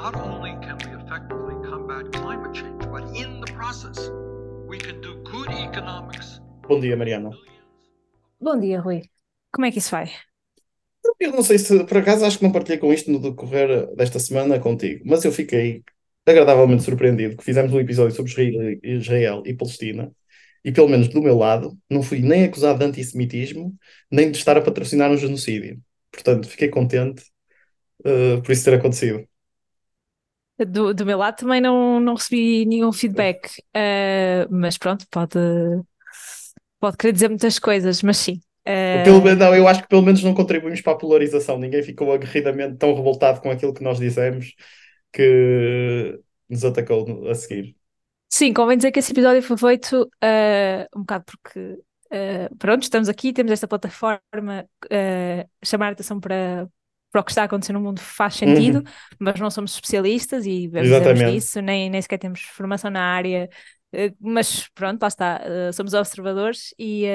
not only can we effectively combat climate change, but in the process, we can do good economics. Bom dia, Mariana. Bom dia, Rui. Como é que isso vai? Eu não sei se, por acaso, acho que não partilhei com isto no decorrer desta semana contigo, mas eu fiquei agradavelmente surpreendido que fizemos um episódio sobre Israel e Palestina e, pelo menos do meu lado, não fui nem acusado de antissemitismo, nem de estar a patrocinar um genocídio. Portanto, fiquei contente, por isso ter acontecido. Do meu lado também não recebi nenhum feedback, mas pronto, pode querer dizer muitas coisas, mas sim. Não, eu acho que pelo menos não contribuímos para a polarização. Ninguém ficou aguerridamente tão revoltado com aquilo que nós dissemos que nos atacou a seguir. Sim, convém dizer que esse episódio foi feito um bocado porque, pronto, estamos aqui, temos esta plataforma, chamar a atenção para o que está a acontecer no mundo faz sentido, Uhum, mas não somos especialistas e dizemos exatamente. disso, nem sequer temos formação na área, mas pronto, lá está, somos observadores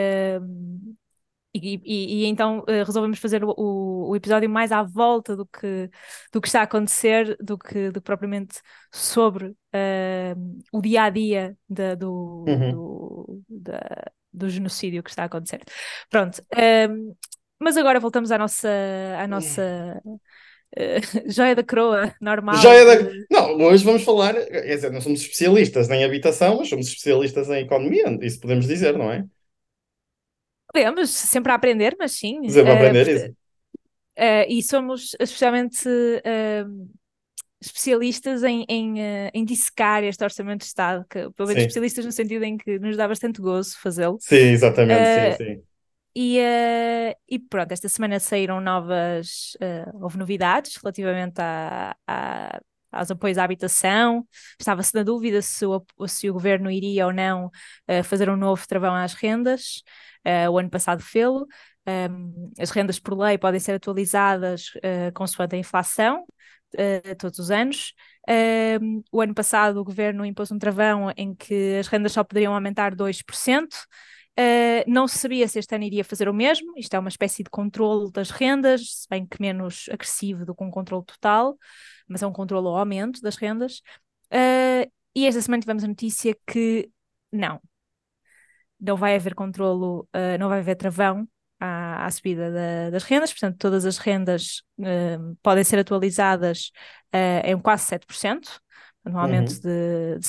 e então resolvemos fazer o episódio mais à volta do que está a acontecer do que propriamente sobre o dia a dia Uhum. do genocídio que está a acontecer. Pronto, mas agora voltamos à nossa joia da coroa normal Joia da... de. Não, hoje vamos falar, quer dizer, não somos especialistas em habitação, mas somos especialistas em economia, isso podemos dizer, não é? Podemos sempre a aprender, mas sim. Dizer para aprender isso. E somos especialmente especialistas em dissecar este orçamento de Estado, que, pelo menos Sim, especialistas no sentido em que nos dá bastante gozo fazê-lo. sim, exatamente, sim, Uh, sim. e pronto, esta semana saíram houve novidades relativamente aos apoios à habitação. Estava-se na dúvida se o governo iria ou não fazer um novo travão às rendas. O ano passado fê-lo. As rendas por lei podem ser atualizadas consoante a inflação, todos os anos. O ano passado o governo impôs um travão em que as rendas só poderiam aumentar 2%. Não se sabia se este ano iria fazer o mesmo. Isto é uma espécie de controle das rendas, se bem que menos agressivo do que um controle total, mas é um controle ao aumento das rendas. E esta semana tivemos a notícia que não, não vai haver controlo, não vai haver travão à subida das rendas, portanto, todas as rendas podem ser atualizadas em quase 7%, um aumento Uhum, de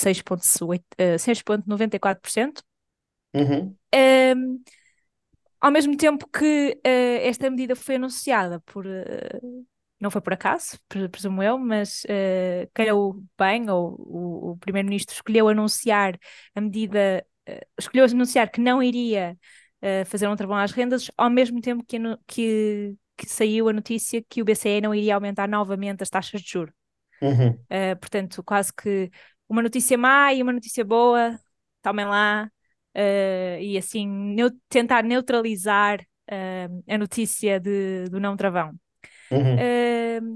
6,94%. uhum, Um, Ao mesmo tempo que esta medida foi anunciada não foi por acaso, presumo eu, mas calhou bem, ou o primeiro-ministro escolheu anunciar a medida, escolheu anunciar que não iria fazer um travão às rendas, ao mesmo tempo que saiu a notícia que o BCE não iria aumentar novamente as taxas de juros. uhum, Portanto, quase que uma notícia má e uma notícia boa, tomem lá, e assim tentar neutralizar a notícia do não travão. uhum. Uh,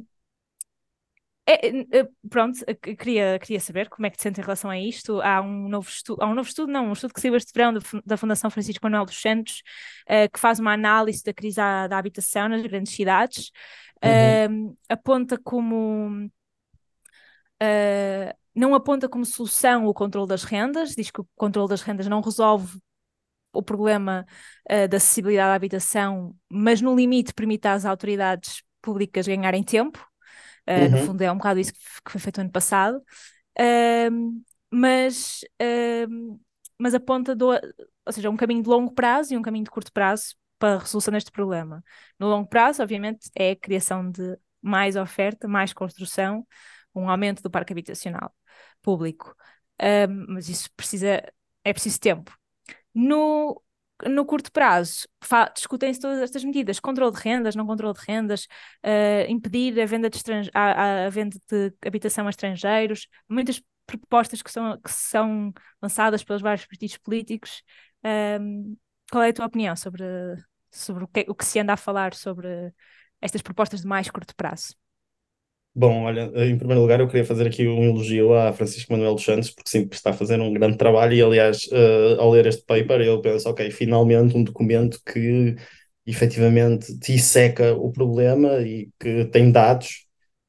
Pronto, queria saber como é que te sentes em relação a isto. Há um novo estudo, não, um estudo que saiu este verão da Fundação Francisco Manuel dos Santos, que faz uma análise da crise da habitação nas grandes cidades. Uhum, Aponta como não aponta como solução o controle das rendas, diz que o controle das rendas não resolve o problema da acessibilidade à habitação, mas no limite permite às autoridades públicas ganharem tempo. No uhum, fundo é um bocado isso que foi feito ano passado. Uh, mas, uh, mas aponta, ou seja, um caminho de longo prazo e um caminho de curto prazo para a resolução deste problema. No longo prazo, obviamente, é a criação de mais oferta, mais construção, um aumento do parque habitacional público. Mas isso é preciso tempo. No curto prazo, discutem-se todas estas medidas: controle de rendas, não controle de rendas, impedir a venda de habitação a estrangeiros, muitas propostas que são lançadas pelos vários partidos políticos. Um, Qual é a tua opinião sobre o que se anda a falar sobre estas propostas de mais curto prazo? Bom, olha, em primeiro lugar eu queria fazer aqui um elogio a Francisco Manuel dos Santos, porque sim, está a fazer um grande trabalho e, aliás, ao ler este paper, eu penso, ok, finalmente um documento que efetivamente disseca o problema e que tem dados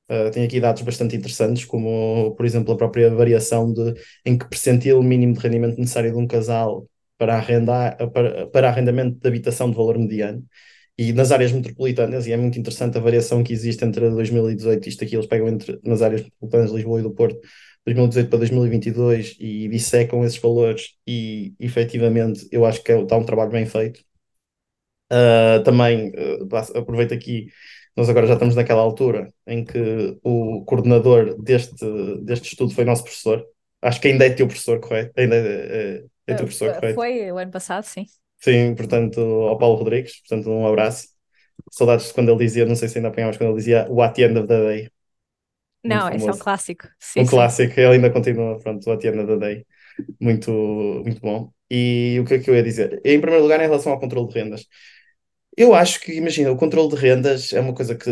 Tem aqui dados bastante interessantes, como, por exemplo, a própria variação de em que percentil mínimo de rendimento necessário de um casal para arrendamento de habitação de valor mediano. E nas áreas metropolitanas, e é muito interessante a variação que existe entre 2018, isto aqui eles pegam nas áreas metropolitanas de Lisboa e do Porto, 2018 para 2022, e dissecam esses valores, e efetivamente eu acho que está um trabalho bem feito. Também aproveito aqui, nós agora já estamos naquela altura em que o coordenador deste estudo foi nosso professor. Acho que ainda é teu professor, correto? Ainda é teu professor, correto? Foi o ano passado, sim. Sim, portanto, ao Paulo Rodrigues, portanto, um abraço. Saudades de quando ele dizia, não sei se ainda apanhavas, quando ele dizia What the end of the day, muito Não, esse é um famoso. clássico. Sim, Um sim. clássico, ele ainda continua, pronto, What the end of the day, muito, muito bom. E o que é que eu ia dizer? Em primeiro lugar, em relação ao controle de rendas. Eu acho que, imagina, o controle de rendas é uma coisa que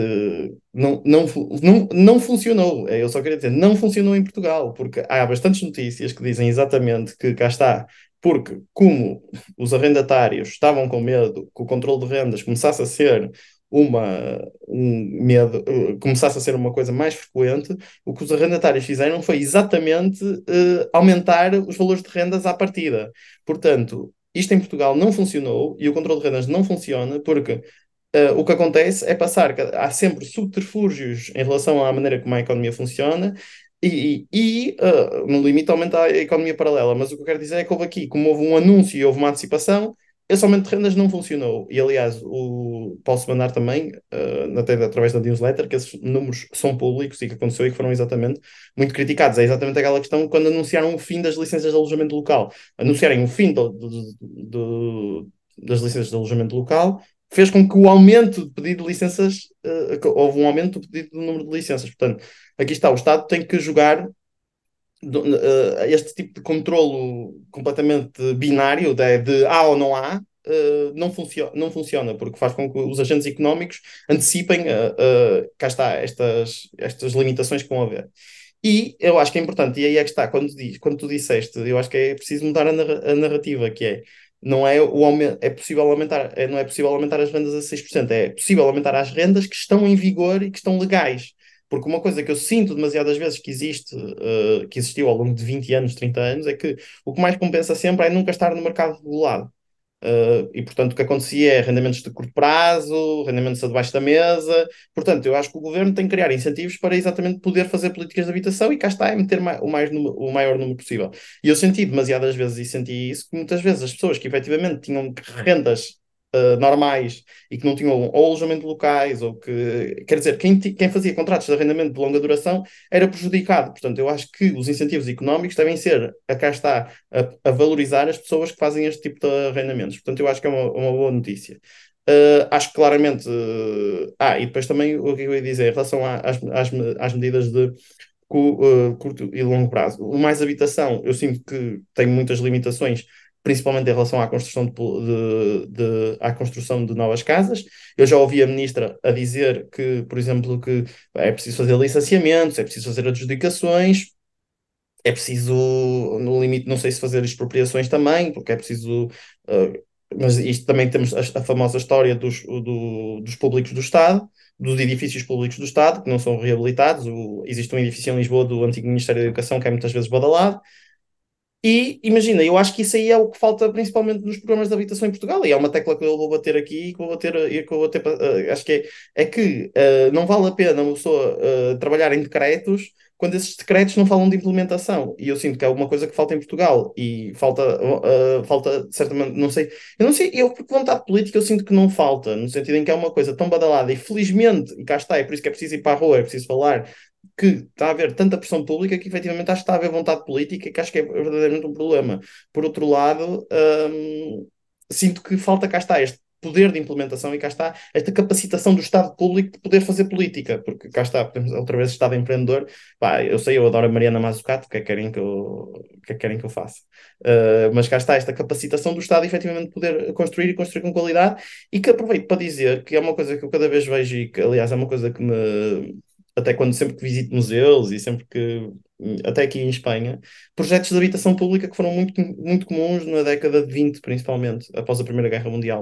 não funcionou. Eu só queria dizer, não funcionou em Portugal, porque há bastantes notícias que dizem exatamente que cá está, porque como os arrendatários estavam com medo que o controle de rendas começasse a ser começasse a ser uma coisa mais frequente, o que os arrendatários fizeram foi exatamente aumentar os valores de rendas à partida. Portanto, isto em Portugal não funcionou e o controle de rendas não funciona porque o que acontece é passar que há sempre subterfúgios em relação à maneira como a economia funciona no limite, aumenta a economia paralela. Mas o que eu quero dizer é que houve aqui, como houve um anúncio e houve uma antecipação, esse aumento de rendas não funcionou. E aliás, posso mandar também, até através da newsletter, que esses números são públicos e que aconteceu e que foram exatamente muito criticados. É exatamente aquela questão quando anunciaram o fim das licenças de alojamento local. Anunciarem o fim das licenças de alojamento local fez com que o aumento de pedido de licenças, houve um aumento do pedido do número de licenças. Portanto, aqui está, o Estado tem que jogar este tipo de controlo completamente binário de há ou não há, não funciona, porque faz com que os agentes económicos antecipem, cá está, estas limitações que vão haver. E eu acho que é importante, e aí é que está, quando tu disseste, eu acho que é preciso mudar a narrativa, que é, não é o aumento, é possível aumentar, não é possível aumentar as rendas a 6%, é possível aumentar as rendas que estão em vigor e que estão legais. Porque uma coisa que eu sinto demasiadas vezes que existe, que existiu ao longo de 20 anos, 30 anos, é que o que mais compensa sempre é nunca estar no mercado regulado. E, portanto, o que acontecia é rendimentos de curto prazo, rendimentos a debaixo da mesa. Portanto, eu acho que o governo tem que criar incentivos para exatamente poder fazer políticas de habitação e cá está, é meter o maior número possível. E eu senti demasiadas vezes, e senti isso, que muitas vezes as pessoas que efetivamente tinham rendas normais e que não tinham ou alojamento locais, ou que, quer dizer, quem fazia contratos de arrendamento de longa duração era prejudicado. Portanto, eu acho que os incentivos económicos devem ser, cá está, a valorizar as pessoas que fazem este tipo de arrendamentos. Portanto, eu acho que é uma boa notícia. Acho que claramente. E depois também o que eu ia dizer em relação às medidas de curto e longo prazo. O mais habitação, eu sinto que tem muitas limitações, principalmente em relação à construção à construção de novas casas. Eu já ouvi a ministra a dizer que, por exemplo, que é preciso fazer licenciamentos, é preciso fazer adjudicações, é preciso, no limite, não sei se fazer expropriações também, porque é preciso. Mas isto também temos a famosa história dos públicos do Estado, dos edifícios públicos do Estado, que não são reabilitados. Existe um edifício em Lisboa do antigo Ministério da Educação que é muitas vezes badalado. E imagina, eu acho que isso aí é o que falta principalmente nos programas de habitação em Portugal, e é uma tecla que eu vou bater aqui e que vou bater, acho que não vale a pena uma pessoa trabalhar em decretos quando esses decretos não falam de implementação. E eu sinto que é uma coisa que falta em Portugal e falta certamente, não sei, eu não sei, eu por vontade política eu sinto que não falta, no sentido em que é uma coisa tão badalada e felizmente, e cá está, é por isso que é preciso ir para a rua, é preciso falar que está a haver tanta pressão pública que efetivamente acho que está a haver vontade política e que acho que é verdadeiramente um problema. Por outro lado, sinto que falta cá está este poder de implementação e cá está esta capacitação do Estado público de poder fazer política, porque cá está, temos outra vez Estado empreendedor. Pá, eu sei, eu adoro a Mariana Mazzucato, o que é que querem que eu faça? Mas cá está esta capacitação do Estado efetivamente poder construir e construir com qualidade, e que aproveito para dizer que é uma coisa que eu cada vez vejo e que aliás é uma coisa que me até quando sempre que visito museus e sempre que, até aqui em Espanha, projetos de habitação pública que foram muito, muito comuns na década de 20, principalmente, após a Primeira Guerra Mundial.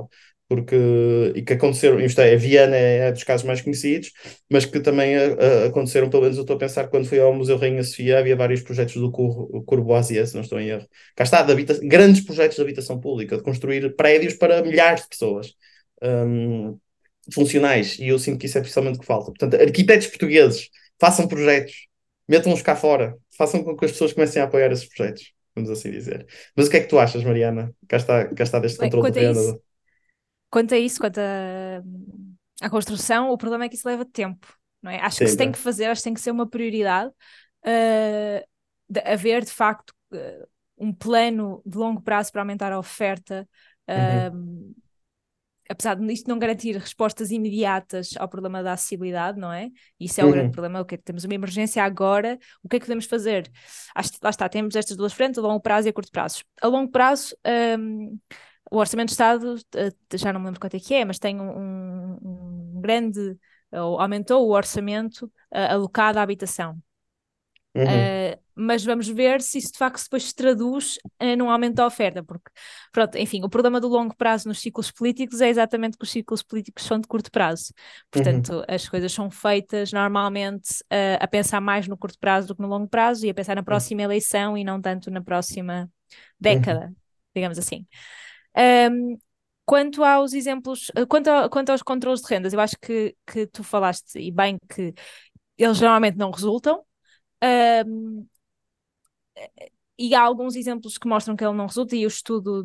porque, e que aconteceram, isto é, a Viana é dos casos mais conhecidos, mas que também aconteceram, pelo menos eu estou a pensar, quando fui ao Museu Rainha Sofia, havia vários projetos do Corbusier, se não estou em erro. Cá está, grandes projetos de habitação pública, de construir prédios para milhares de pessoas. hum, Funcionais, e eu sinto que isso é precisamente o que falta. Portanto, arquitetos portugueses, façam projetos, metam-os cá fora, façam com que as pessoas comecem a apoiar esses projetos, vamos assim dizer. Mas o que é que tu achas, Mariana? Cá está deste Bem, controle de renda. quanto à construção, o problema é que isso leva tempo, não é? Acho que se tem Sempre. que fazer, acho que tem que ser uma prioridade, de haver de facto um plano de longo prazo para aumentar a oferta, Uhum, apesar de isto não garantir respostas imediatas ao problema da acessibilidade, não é? Isso é o grande uhum, problema. O que é que temos uma emergência agora? O que é que podemos fazer? Acho que lá está, temos estas duas frentes, a longo prazo e a curto prazo. A longo prazo, o Orçamento de Estado, já não me lembro quanto é que é, mas tem um grande, ou aumentou o orçamento alocado à habitação. uhum, Mas vamos ver se isso de facto depois se traduz num aumento da oferta, porque, pronto, enfim, o problema do longo prazo nos ciclos políticos é exatamente que os ciclos políticos são de curto prazo. uhum, Portanto, as coisas são feitas normalmente a pensar mais no curto prazo do que no longo prazo e a pensar na uhum, próxima eleição e não tanto na próxima uhum, década, digamos assim. Um, Quanto aos exemplos, quanto aos controles de rendas, eu acho que tu falaste, e bem, que eles geralmente não resultam. Um, e há alguns exemplos que mostram que ele não resulta, e o estudo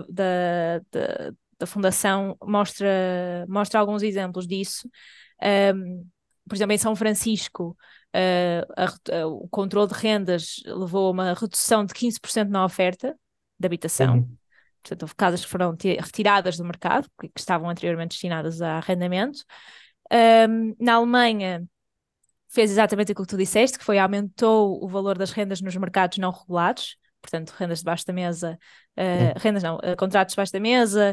da Fundação mostra alguns exemplos disso. Por exemplo, em São Francisco, o controle de rendas levou a uma redução de 15% na oferta de habitação. uhum, Portanto, houve casas que foram retiradas do mercado, que estavam anteriormente destinadas a arrendamento. Na Alemanha, fez exatamente aquilo que tu disseste, que foi aumentou o valor das rendas nos mercados não regulados, portanto, rendas debaixo da mesa, rendas não, contratos debaixo da mesa,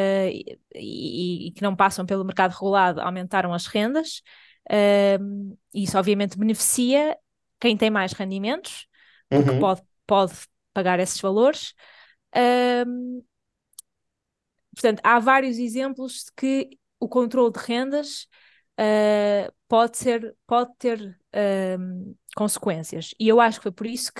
e que não passam pelo mercado regulado, aumentaram as rendas. Isso obviamente beneficia quem tem mais rendimentos, porque uhum, pode pagar esses valores. Um, Portanto, há vários exemplos de que o controle de rendas pode ter consequências. E eu acho que foi por isso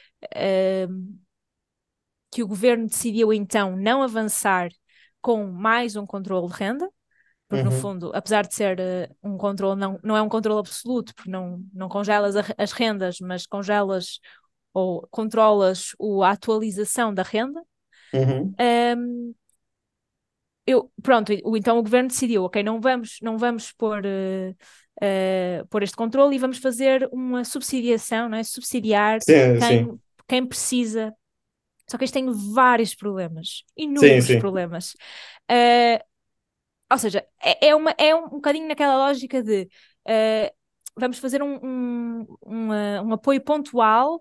que o governo decidiu então não avançar com mais um controle de renda, porque no uhum, fundo, apesar de ser um controle, não é um controle absoluto, porque não congelas as rendas, mas congelas ou controlas a atualização da renda. uhum, Um, então o governo decidiu, ok, não vamos pôr este controle e vamos fazer uma subsidiação, não é? Subsidiar sim, sim, quem precisa. Só que isto tem vários problemas, sim, inúmeros sim, problemas. Ou seja, é um bocadinho naquela lógica de vamos fazer um apoio pontual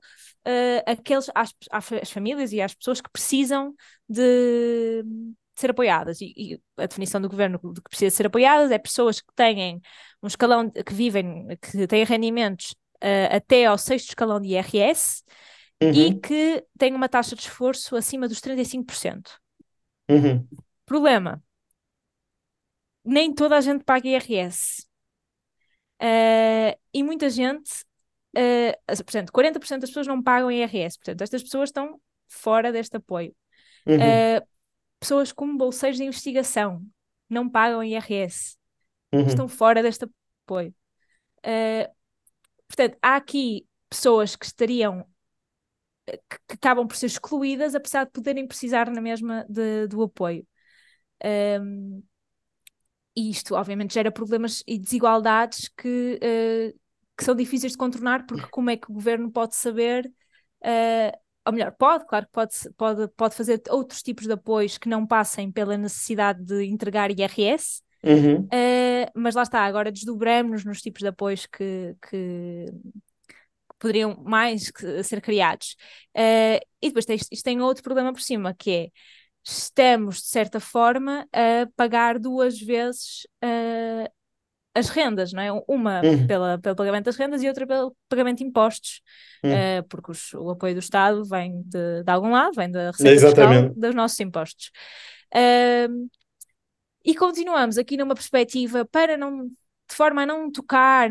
às famílias e às pessoas que precisam de ser apoiadas. E a definição do governo de que precisa ser apoiadas é pessoas que têm um escalão, que têm rendimentos até ao sexto escalão de IRS e uhum, que têm uma taxa de esforço acima dos 35%. uhum, Problema: nem toda a gente paga IRS. E muita gente, portanto, 40% das pessoas não pagam IRS. Portanto, estas pessoas estão fora deste apoio. uhum, Uh, Pessoas como bolseiros de investigação não pagam IRS. Estão uhum, fora deste apoio. Uh, Portanto, há aqui pessoas que estariam, que acabam por ser excluídas, apesar de poderem precisar na mesma do apoio. Um, E isto, obviamente, gera problemas e desigualdades que são difíceis de contornar, porque como é que o governo pode saber, ou melhor, claro que pode fazer outros tipos de apoios que não passem pela necessidade de entregar IRS, uhum. mas lá está, agora desdobramos-nos nos tipos de apoios que poderiam ser criados. E depois isto tem outro problema por cima, que é estamos, de certa forma, a pagar duas vezes as rendas, não é? Uma Uhum, pelo pagamento das rendas e outra pelo pagamento de impostos, uhum. porque o apoio do Estado vem de algum lado, vem da receita fiscal Exatamente. dos nossos impostos. Uh, E continuamos aqui numa perspectiva para não, de forma a não tocar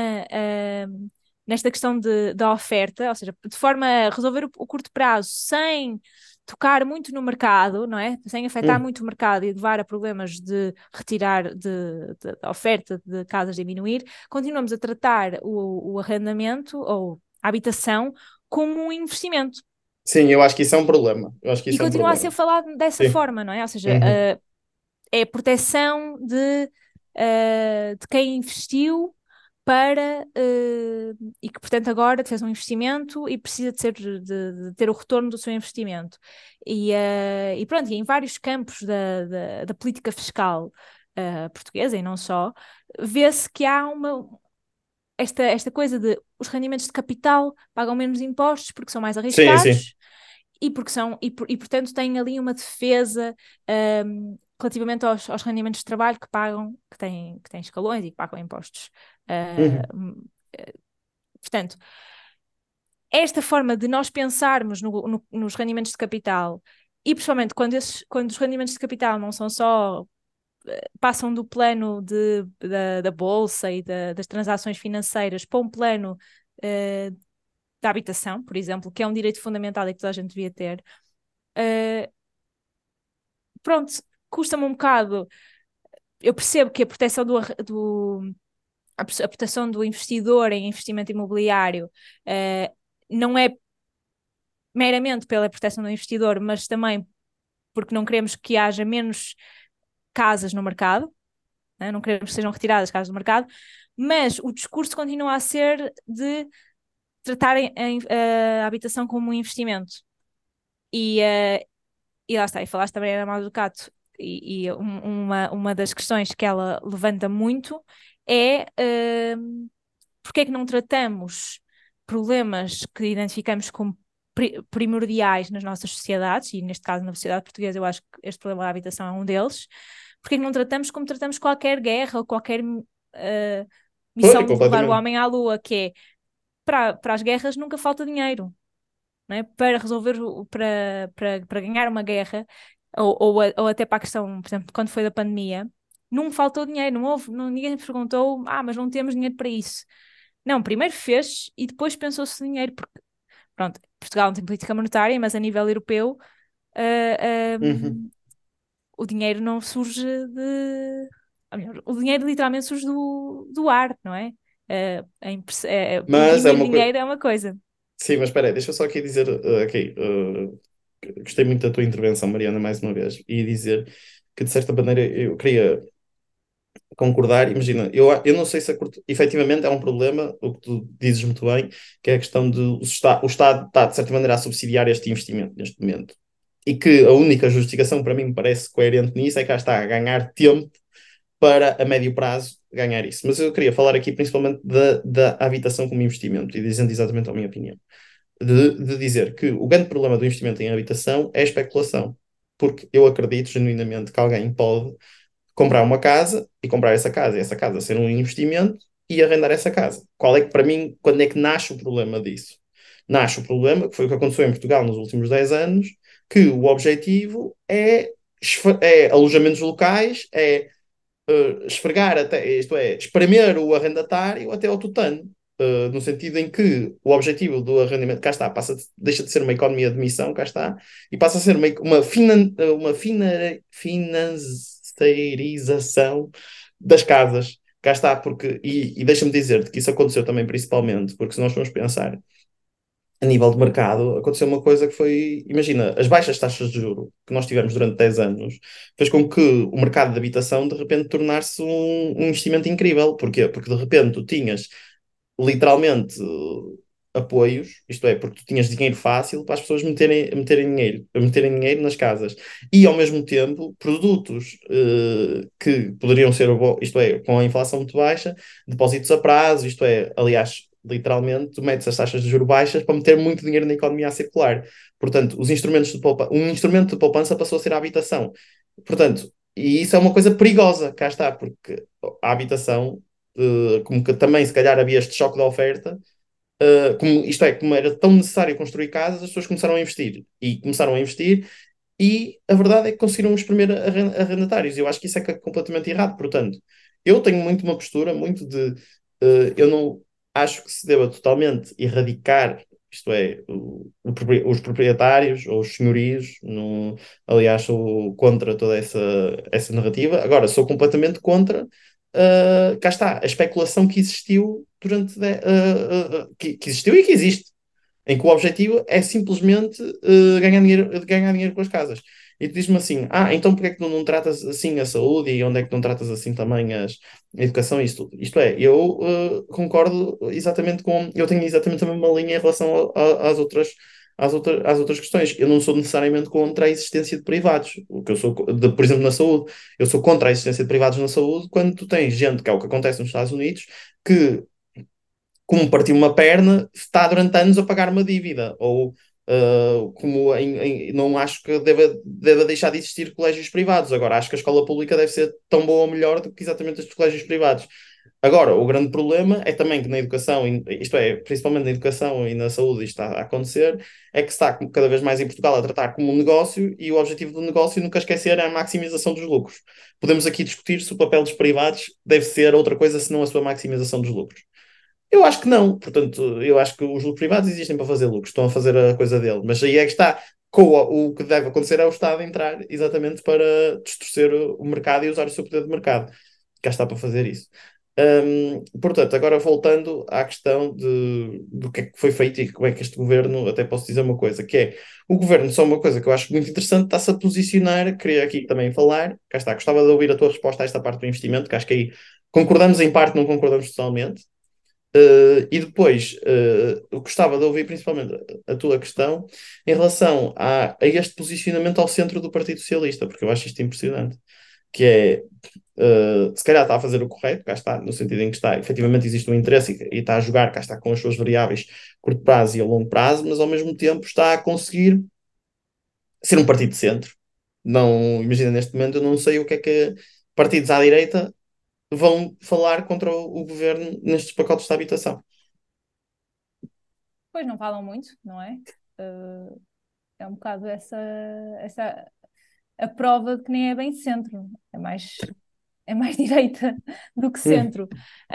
nesta questão da oferta, ou seja, de forma a resolver o curto prazo sem tocar muito no mercado, não é? Sem afetar muito o mercado e levar a problemas de retirar de oferta de casas diminuir, continuamos a tratar o arrendamento ou a habitação como um investimento. Sim, eu acho que isso é um problema. Eu acho que E isso é um continua a problema. ser falado dessa Sim. forma, não é? Ou seja, Uhum. é a proteção de quem investiu para e que, portanto, agora fez um investimento e precisa de ter o retorno do seu investimento. E pronto, e em vários campos da política fiscal portuguesa, e não só, vê-se que há esta coisa de os rendimentos de capital pagam menos impostos porque são mais Sim, sim. arriscados e portanto têm ali uma defesa relativamente aos rendimentos de trabalho que têm escalões e que pagam impostos. Uhum. Portanto, esta forma de nós pensarmos nos rendimentos de capital, e principalmente quando os rendimentos de capital não são só passam do plano da bolsa e das transações financeiras para um plano da habitação, por exemplo, que é um direito fundamental e que toda a gente devia ter. Pronto, custa-me um bocado. Eu percebo que a proteção a proteção do investidor em investimento imobiliário não é meramente pela proteção do investidor, mas também porque não queremos que haja menos casas no mercado, né? Não queremos que sejam retiradas casas do mercado, mas o discurso continua a ser de tratarem a habitação como um investimento. E lá está, e falaste também da Ana Ducato, uma das questões que ela levanta muito é porque é que não tratamos problemas que identificamos como primordiais nas nossas sociedades, e neste caso na sociedade portuguesa eu acho que este problema da habitação é um deles, porque é que não tratamos como tratamos qualquer guerra ou qualquer Foi, missão de levar o completamente. homem à lua, que é para as guerras nunca falta dinheiro, não é? Para resolver, para ganhar uma guerra, ou até para a questão, por exemplo, quando foi da pandemia, não faltou dinheiro, ninguém perguntou, mas não temos dinheiro para isso. Não, primeiro fez e depois pensou-se dinheiro, porque, pronto, Portugal não tem política monetária, mas a nível europeu, ah, Uhum. o dinheiro não surge ou melhor, o dinheiro literalmente surge do ar, não é? Mas é Imprimir uma coisa. dinheiro é uma coisa. Sim, mas espera aí, deixa eu só aqui dizer, ok, gostei muito da tua intervenção, Mariana, mais uma vez, e dizer que de certa maneira eu queria concordar. Imagina, eu não sei se efetivamente é um problema, o que tu dizes muito bem, que é a questão de o Estado está de certa maneira a subsidiar este investimento neste momento. E que a única justificação para mim me parece coerente nisso é que cá está a ganhar tempo para a médio prazo ganhar isso. Mas eu queria falar aqui principalmente da habitação como investimento e dizendo exatamente a minha opinião. De dizer que o grande problema do investimento em habitação é a especulação. Porque eu acredito genuinamente que alguém pode comprar uma casa e comprar essa casa ser um investimento e arrendar essa casa. Qual é que, para mim, quando é que nasce o problema disso? Nasce o problema, que foi o que aconteceu em Portugal nos últimos 10 anos, que o objetivo é alojamentos locais, esfregar até, isto é, espremer o arrendatário até ao tutano. No sentido em que o objetivo do arrendamento, cá está, deixa de ser uma economia de missão, cá está, e passa a ser financeirização das casas, cá está, porque, e deixa-me dizer-te que isso aconteceu também principalmente, porque se nós formos pensar a nível de mercado, aconteceu uma coisa que foi, imagina, as baixas taxas de juro que nós tivemos durante 10 anos fez com que o mercado de habitação de repente tornasse um investimento incrível. Porquê? Porque de repente tu tinhas literalmente apoios, isto é, porque tu tinhas dinheiro fácil para as pessoas meterem dinheiro nas casas e ao mesmo tempo produtos que poderiam ser, isto é, com a inflação muito baixa, depósitos a prazo, isto é, aliás, literalmente, tu metes as taxas de juros baixas para meter muito dinheiro na economia a circular. Portanto, um instrumento de poupança passou a ser a habitação. Portanto, e isso é uma coisa perigosa, cá está, porque a habitação como que também se calhar havia este choque de oferta, como era tão necessário construir casas, as pessoas começaram a investir. E começaram a investir e a verdade é que conseguiram exprimir arrendatários. Eu acho que isso é completamente errado. Portanto, eu tenho muito uma postura, muito de. Eu não acho que se deva totalmente erradicar, isto é, os proprietários ou os senhorios. No, aliás, sou contra toda essa narrativa. Agora, sou completamente contra. Cá está, a especulação que existiu durante. Que existiu e que existe em que o objetivo é simplesmente ganhar dinheiro com as casas. E tu dizes-me assim, então porquê é que tu não tratas assim a saúde e onde é que não tratas assim também a educação e isso tudo? Isto é, eu concordo exatamente com, eu tenho exatamente a mesma linha em relação às outras questões. Eu não sou necessariamente contra a existência de privados, o que eu sou, por exemplo, na saúde, eu sou contra a existência de privados na saúde quando tu tens gente, que é o que acontece nos Estados Unidos, que como partiu uma perna, está durante anos a pagar uma dívida. Ou não acho que deva deixar de existir colégios privados. Agora, acho que a escola pública deve ser tão boa ou melhor do que exatamente estes colégios privados. Agora, o grande problema é também que na educação, isto é, principalmente na educação e na saúde, isto está a acontecer, é que se está cada vez mais em Portugal a tratar como um negócio e o objetivo do negócio, nunca esquecer, é a maximização dos lucros. Podemos aqui discutir se o papel dos privados deve ser outra coisa senão a sua maximização dos lucros. Eu acho que não. Portanto, eu acho que os lucros privados existem para fazer lucros, estão a fazer a coisa dele. Mas aí é que está. O que deve acontecer é o Estado entrar exatamente para distorcer o mercado e usar o seu poder de mercado. Cá está para fazer isso. Portanto, agora voltando à questão do que é que foi feito e como é que este governo, até posso dizer uma coisa, que é o governo, só uma coisa que eu acho muito interessante, está-se a posicionar, queria aqui também falar, cá está, gostava de ouvir a tua resposta a esta parte do investimento, que acho que aí concordamos em parte, não concordamos totalmente. E depois, eu gostava de ouvir principalmente a tua questão em relação a este posicionamento ao centro do Partido Socialista, porque eu acho isto impressionante, que é, se calhar está a fazer o correto, cá está, no sentido em que está, efetivamente existe um interesse e está a jogar, cá está com as suas variáveis curto prazo e a longo prazo, mas ao mesmo tempo está a conseguir ser um partido de centro. Não, imagina, neste momento eu não sei o que é que partidos à direita vão falar contra o governo nestes pacotes de habitação. Pois não falam muito, não é? Uh, É um bocado essa a prova de que nem é bem centro, é mais direita do que Hum. centro.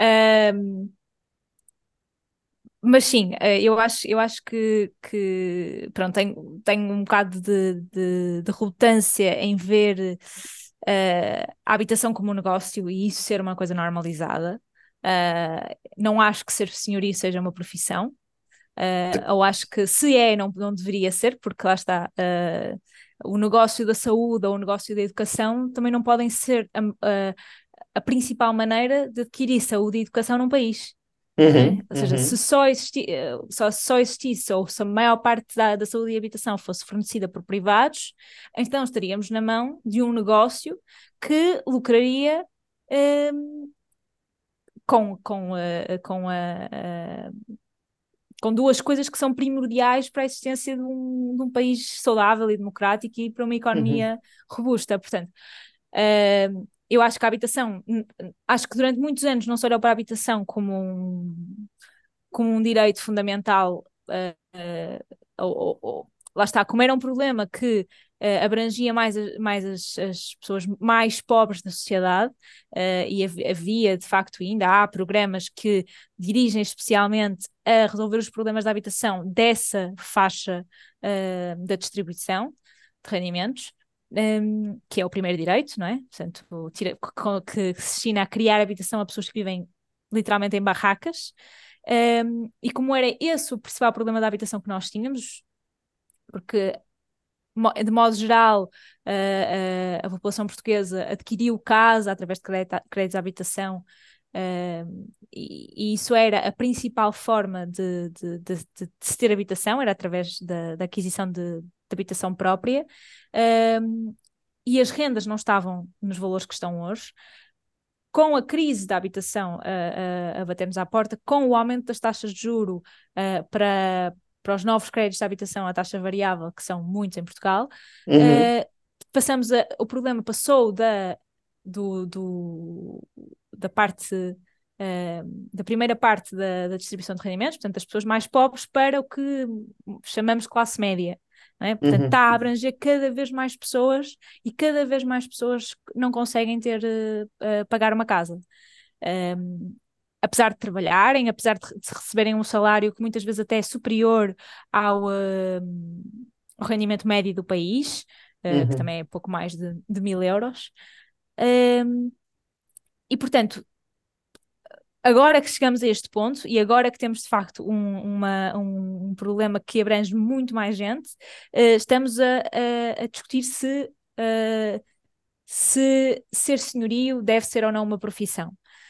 Mas sim, eu acho pronto, tenho um bocado de relutância em ver a habitação como um negócio e isso ser uma coisa normalizada. Não acho que ser senhorio seja uma profissão. Eu acho que se é, não deveria ser, porque lá está, o negócio da saúde ou o negócio da educação também não podem ser a principal maneira de adquirir saúde e educação num país. Não é? Uhum, Ou seja, se uhum, só existisse ou se a maior parte da saúde e habitação fosse fornecida por privados, então estaríamos na mão de um negócio que lucraria com com duas coisas que são primordiais para a existência de um país saudável e democrático e para uma uhum, economia robusta. Portanto, eu acho que a habitação, acho que durante muitos anos não se olhou para a habitação como um direito fundamental, lá está, como era um problema que abrangia mais as pessoas mais pobres da sociedade, e havia, de facto, ainda há programas que dirigem especialmente a resolver os problemas da habitação dessa faixa da distribuição de rendimentos. Que é o primeiro direito, não é? Portanto, que se destina a criar habitação a pessoas que vivem literalmente em barracas. E como era esse o principal problema da habitação que nós tínhamos, porque de modo geral a população portuguesa adquiriu casa através de créditos de habitação, e isso era a principal forma de se ter habitação, era através da aquisição de habitação própria, e as rendas não estavam nos valores que estão hoje. Com a crise da habitação a batermos à porta, com o aumento das taxas de juro para os novos créditos de habitação à taxa variável, que são muitos em Portugal, uhum, o problema passou do, do- da parte da primeira parte da distribuição de rendimentos, portanto, das pessoas mais pobres, para o que chamamos classe média. não é? Portanto, está Uhum. a abranger cada vez mais pessoas e cada vez mais pessoas não conseguem pagar uma casa. Apesar de trabalharem, apesar de receberem um salário que muitas vezes até é superior ao rendimento médio do país, que Uhum. também é pouco mais de 1.000 euros. Um, e, portanto, agora que chegamos a este ponto e agora que temos de facto um problema que abrange muito mais gente, estamos a discutir se ser senhorio deve ser ou não uma profissão.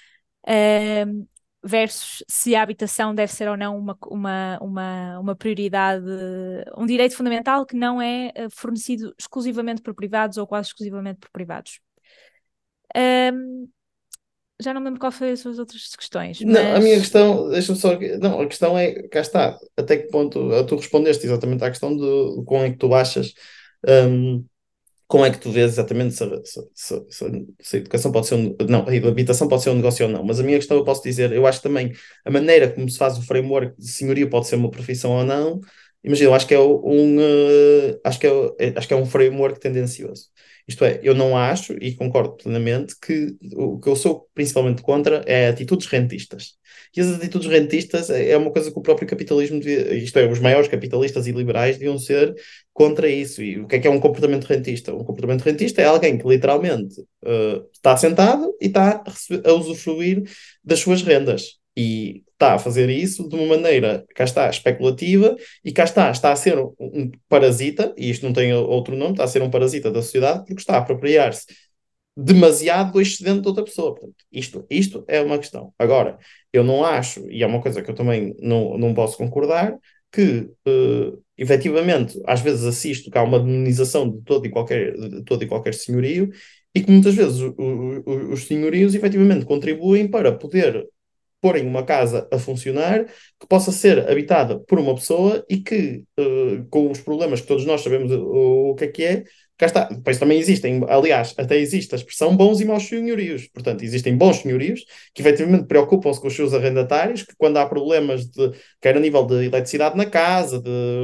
Versus se a habitação deve ser ou não uma prioridade, um direito fundamental que não é fornecido exclusivamente por privados ou quase exclusivamente por privados. Já não me lembro qual foi as suas outras questões, Não, a minha mas questão, deixa-me só. Não, a questão é, cá está, até que ponto tu respondeste exatamente à questão de como é que tu achas, hum, como é que tu vês exatamente se a educação pode ser não, a habitação pode ser um negócio ou não, mas a minha questão eu posso dizer, eu acho também a maneira como se faz o framework de senhorio pode ser uma profissão ou não, imagina, eu acho que é acho que é um framework tendencioso. Isto é, eu não acho, e concordo plenamente, que o que eu sou principalmente contra é atitudes rentistas. E as atitudes rentistas é uma coisa que o próprio capitalismo devia, isto é, os maiores capitalistas e liberais deviam ser contra isso. E o que é um comportamento rentista? Um comportamento rentista é alguém que literalmente está sentado e está a usufruir das suas rendas. E está a fazer isso de uma maneira, cá está, especulativa, e cá está a ser um parasita, e isto não tem outro nome, está a ser um parasita da sociedade, porque está a apropriar-se demasiado do excedente de outra pessoa. Portanto, isto é uma questão. Agora, eu não acho, e é uma coisa que eu também não posso concordar, que efetivamente às vezes assisto que há uma demonização de todo e qualquer senhorio e que muitas vezes os senhorios efetivamente contribuem para poder porem uma casa a funcionar que possa ser habitada por uma pessoa e que, com os problemas que todos nós sabemos o que é, cá está. Depois também existem, aliás, até existe a expressão bons e maus senhorios. Portanto, existem bons senhorios que efetivamente preocupam-se com os seus arrendatários, que quando há problemas quer a nível de eletricidade na casa,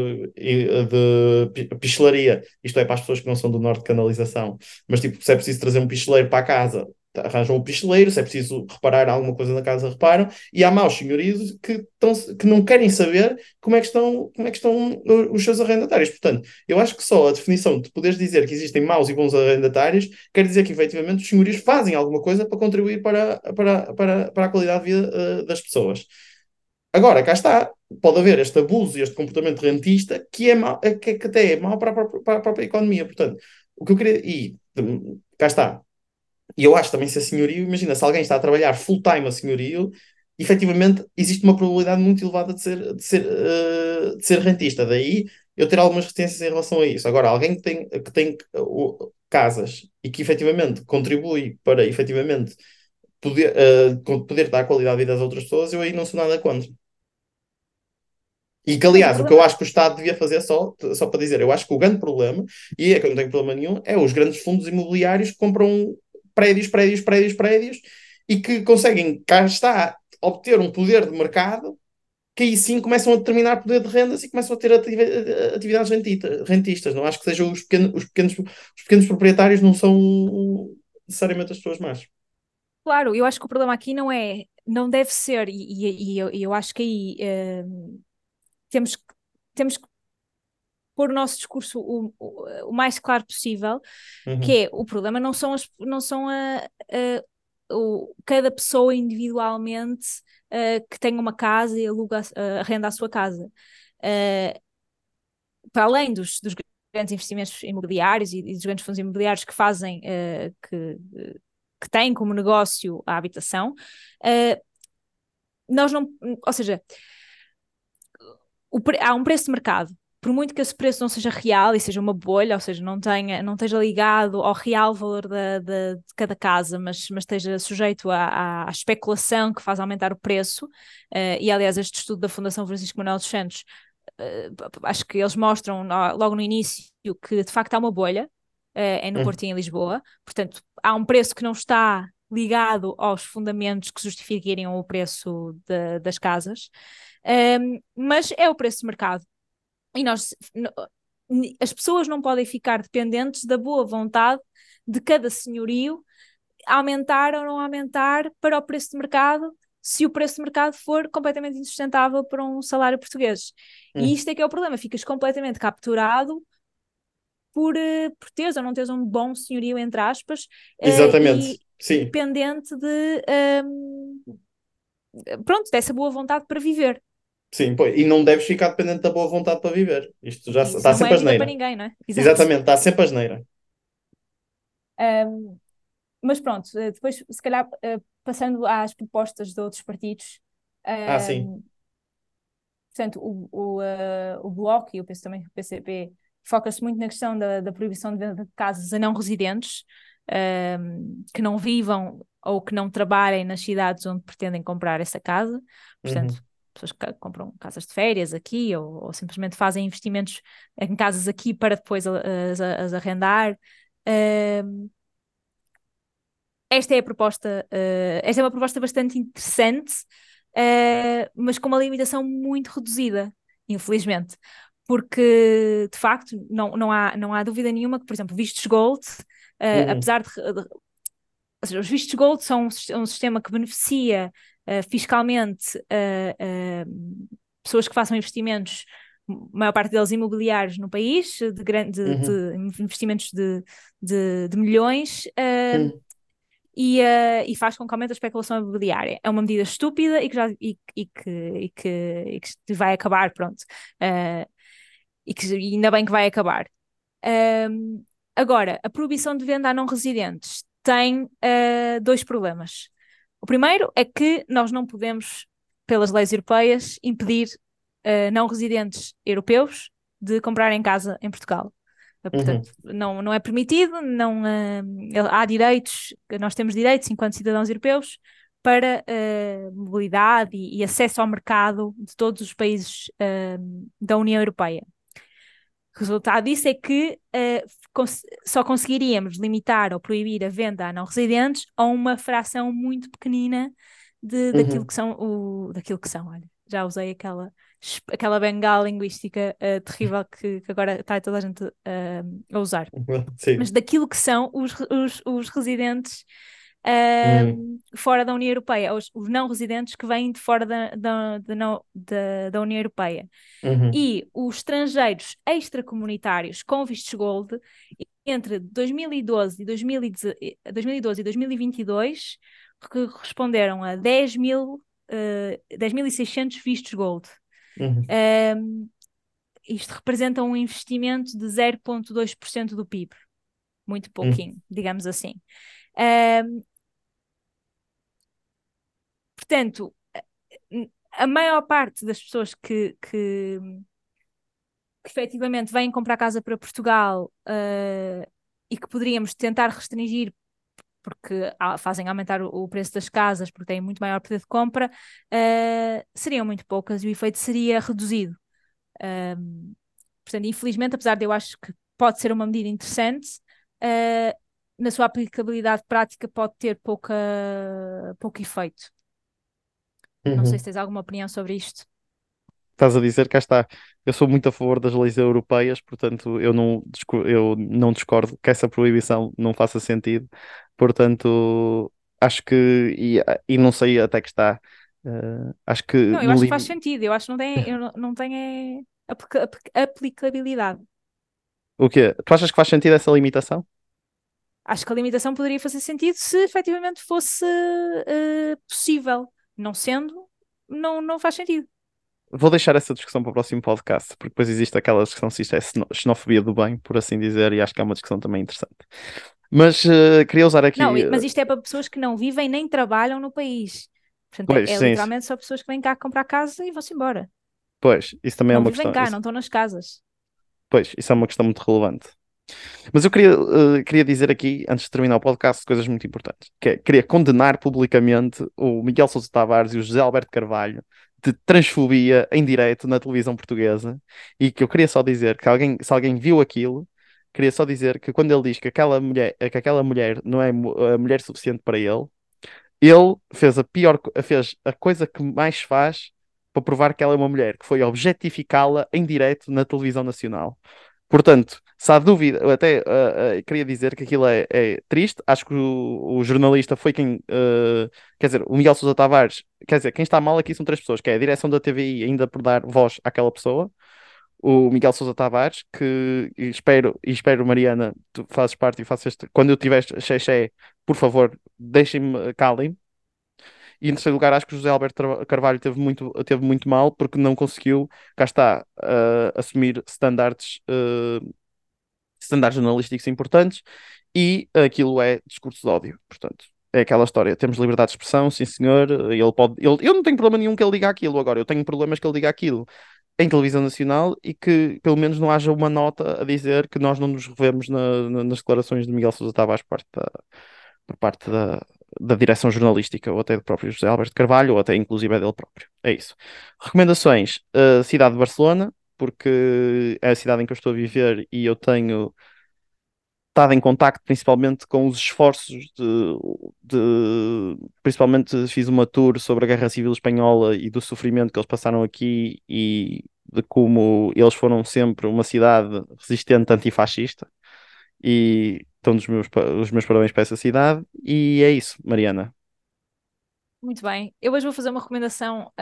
de pichelaria, isto é para as pessoas que não são do norte de canalização, mas tipo, se é preciso trazer um picheleiro para a casa, arranjam o picheleiro, se é preciso reparar alguma coisa na casa, reparam, e há maus senhorios que não querem saber como é que estão os seus arrendatários. Portanto, eu acho que só a definição de poderes dizer que existem maus e bons arrendatários quer dizer que efetivamente os senhorios fazem alguma coisa para contribuir para a qualidade de vida das pessoas. Agora, cá está, pode haver este abuso e este comportamento rentista que é mau, que até é mau para a própria economia. Portanto, o que eu queria. E cá está. E eu acho também se a senhorio, imagina, se alguém está a trabalhar full-time a senhorio, efetivamente existe uma probabilidade muito elevada de ser rentista. Daí eu ter algumas reticências em relação a isso. Agora, alguém que tem casas e que efetivamente contribui para efetivamente poder dar qualidade de vida às outras pessoas, eu aí não sou nada contra. E que, mas o aliás, o que eu problema, acho que o Estado devia fazer, só para dizer, eu acho que o grande problema, e é que eu não tenho problema nenhum, é os grandes fundos imobiliários que compram prédios, prédios, prédios, prédios e que conseguem, cá está, obter um poder de mercado que aí sim começam a determinar poder de rendas e começam a ter atividades rentistas. Não acho que sejam os pequenos proprietários, não são necessariamente as pessoas más. claro, eu acho que o problema aqui não deve ser, e eu acho que aí temos, temos que pôr o nosso discurso o mais claro possível, que Uhum, é o problema não são cada pessoa individualmente que tem uma casa e arrenda a sua casa. Uh, para além dos grandes investimentos imobiliários e dos grandes fundos imobiliários que fazem, que têm como negócio a habitação, nós não, ou seja, há um preço de mercado. Por muito que esse preço não seja real e seja uma bolha, ou seja, não esteja ligado ao real valor de cada casa, mas esteja sujeito à especulação que faz aumentar o preço, e aliás, este estudo da Fundação Francisco Manuel dos Santos, acho que eles mostram logo no início que de facto há uma bolha, é no uhum. Porto e em Lisboa, portanto, há um preço que não está ligado aos fundamentos que justificariam o preço das casas, mas é o preço de mercado. E nós, as pessoas não podem ficar dependentes da boa vontade de cada senhorio aumentar ou não aumentar para o preço de mercado, se o preço de mercado for completamente insustentável para um salário português. E isto é que é o problema, ficas completamente capturado por teres ou não teres um bom senhorio, entre aspas, Exatamente. e Sim, dependente pronto, dessa boa vontade para viver. sim. Pois. E não deves ficar dependente da boa vontade para viver. Isto já Isso está não sempre é vida para asneira. ninguém, não é? Exato. Exatamente, está sempre asneira. Um, mas pronto, depois, se calhar, passando às propostas de outros partidos, Ah, sim. portanto, o Bloco e eu penso também que o PCP foca-se muito na questão da proibição de venda de casas a não residentes, que não vivam ou que não trabalhem nas cidades onde pretendem comprar essa casa. Portanto, Uhum. pessoas que compram casas de férias aqui ou simplesmente fazem investimentos em casas aqui para depois as arrendar. Um, esta é uma proposta bastante interessante, mas com uma limitação muito reduzida, infelizmente, porque de facto não há dúvida nenhuma que, por exemplo, vistos Gold, Uhum. apesar ou seja, os vistos Gold são um sistema que beneficia fiscalmente pessoas que façam investimentos, a maior parte deles imobiliários no país, Uhum. de investimentos de milhões, Uhum. e faz com que aumente a especulação imobiliária. É uma medida estúpida e que vai acabar, pronto. Uh, e ainda bem que vai acabar. Agora, a proibição de venda a não residentes tem dois problemas. O primeiro é que nós não podemos, pelas leis europeias, impedir não residentes europeus de comprarem casa em Portugal. Uhum. Portanto, não é permitido, não, há direitos, nós temos direitos enquanto cidadãos europeus para mobilidade e acesso ao mercado de todos os países da União Europeia. O resultado disso é que só conseguiríamos limitar ou proibir a venda a não residentes a uma fração muito pequenina daquilo Uhum. que são, olha, já usei aquela bengala linguística terrível que agora está toda a gente a usar. Mas Sim. daquilo que são os residentes Uhum. fora da União Europeia, os não residentes que vêm de fora da União Europeia. Uhum. E os estrangeiros extracomunitários com vistos Gold, entre 2012 e 2022, que corresponderam a 10.600 vistos Gold. Uhum. Isto representa um investimento de 0,2% do PIB. Muito Uhum. pouquinho, digamos assim. Portanto, a maior parte das pessoas que efetivamente vêm comprar casa para Portugal e que poderíamos tentar restringir porque fazem aumentar o preço das casas porque têm muito maior poder de compra, seriam muito poucas e o efeito seria reduzido. Portanto, infelizmente, apesar de eu acho que pode ser uma medida interessante, uh, na sua aplicabilidade prática pode ter pouco efeito. Não sei se Uhum. tens alguma opinião sobre isto. Estás a dizer, cá está. Eu sou muito a favor das leis europeias, portanto, eu não discordo que essa proibição não faça sentido. Portanto, acho que, e não sei até que está, acho que Não, eu no acho que faz limite. sentido. Eu acho que não tem aplicabilidade. O quê? Tu achas que faz sentido essa limitação? Acho que a limitação poderia fazer sentido se efetivamente fosse possível. Não sendo, não faz sentido. Vou deixar essa discussão para o próximo podcast, porque depois existe aquela discussão se isto é xenofobia do bem, por assim dizer, e acho que é uma discussão também interessante. Mas queria usar Não, aqui. mas isto é para pessoas que não vivem nem trabalham no país. Portanto, Pois, é sim, literalmente só pessoas que vêm cá comprar casa e vão-se embora. pois, isso também é Não uma vivem questão. cá, não estão nas casas. Pois, isso é uma questão muito relevante. Mas eu queria dizer aqui, antes de terminar o podcast, coisas muito importantes. Que é, queria condenar publicamente o Miguel Sousa Tavares e o José Alberto Carvalho de transfobia em direto na televisão portuguesa. E que eu queria só dizer que se alguém viu aquilo, queria só dizer que quando ele diz que aquela mulher não é a mulher suficiente para ele fez a coisa que mais faz para provar que ela é uma mulher, que foi objetificá-la em direto na televisão nacional. Portanto, se há dúvida, eu até queria dizer que aquilo é triste. Acho que o jornalista foi quem, quer dizer, o Miguel Sousa Tavares, quer dizer, quem está mal aqui são três pessoas, que é a direção da TVI ainda por dar voz àquela pessoa, o Miguel Sousa Tavares, que e espero, Mariana, tu fazes parte e faças este, quando eu tiver xexé, por favor, deixem-me, calem. E em terceiro lugar, acho que o José Alberto Carvalho teve muito mal porque não conseguiu, cá está, assumir standards jornalísticos importantes e aquilo é discurso de ódio. Portanto, é aquela história. Temos liberdade de expressão, sim senhor. Eu não tenho problema nenhum que ele diga aquilo agora. Eu tenho problemas que ele diga aquilo em televisão nacional e que pelo menos não haja uma nota a dizer que nós não nos revemos nas declarações de Miguel Sousa Tavares por parte da direção jornalística ou até do próprio José Alberto Carvalho ou até inclusive é dele próprio. É isso. Recomendações: cidade de Barcelona, porque é a cidade em que eu estou a viver e eu tenho estado em contacto principalmente com os esforços principalmente fiz uma tour sobre a Guerra Civil Espanhola e do sofrimento que eles passaram aqui e de como eles foram sempre uma cidade resistente antifascista e estão os meus parabéns para essa cidade e é isso, Mariana. Muito bem. Eu hoje vou fazer uma recomendação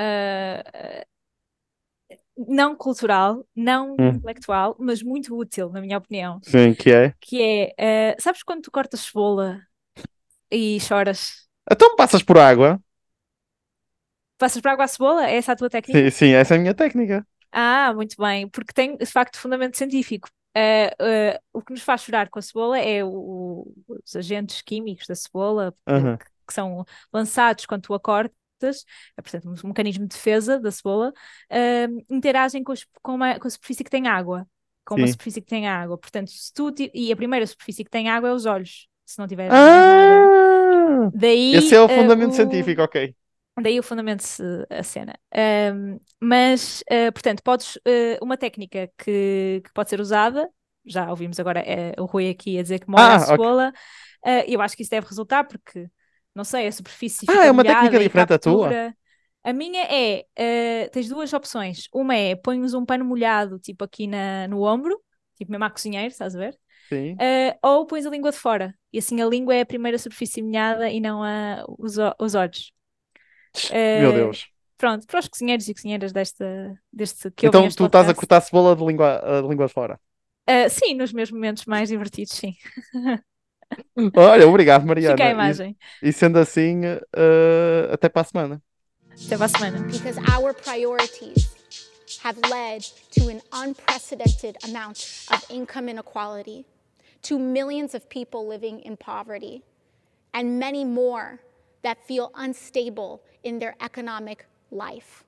não cultural, não Hum, intelectual, mas muito útil, na minha opinião. sim, que é? Que é, sabes quando tu cortas cebola e choras? Então passas por água. Passas para água à cebola? É essa a tua Sim, técnica? sim, essa é a minha técnica. Ah, muito bem, porque tem de facto fundamento científico. O que nos faz chorar com a cebola é os agentes químicos da cebola Aham, que são lançados quando tu a cortas, portanto, um mecanismo de defesa da cebola, interagem com a superfície que tem água, com uma sim. superfície que tem água. Portanto, e a primeira superfície que tem água é os olhos, se não tiveres mais nada. Ah! Esse Daí, é o fundamento científico, ok. Daí o fundamento a cena. Portanto, uma técnica que pode ser usada, já ouvimos agora o Rui aqui a dizer que molha a Ah, ok. cebola, eu acho que isso deve resultar porque, não sei, a superfície Ah, fica é uma técnica molhada e diferente da tua? captura. A minha tens duas opções. Uma é pões um pano molhado, tipo aqui no ombro, tipo mesmo a cozinheiro, estás a ver? Sim. Ou pões a língua de fora. E assim a língua é a primeira superfície molhada e não os olhos. Meu Uh, Deus. Pronto, para os cozinheiros e cozinheiras deste que ouvem Então este tu estás a podcast. cortar cebola de língua fora. Sim, nos meus momentos mais divertidos, sim. Olha, obrigado, Fica a Mariana. imagem. E sendo assim, até para a semana. Até para a semana. Because our priorities have led to an unprecedented amount of income inequality, to millions of people living in poverty, and many more that feel unstable in their economic life.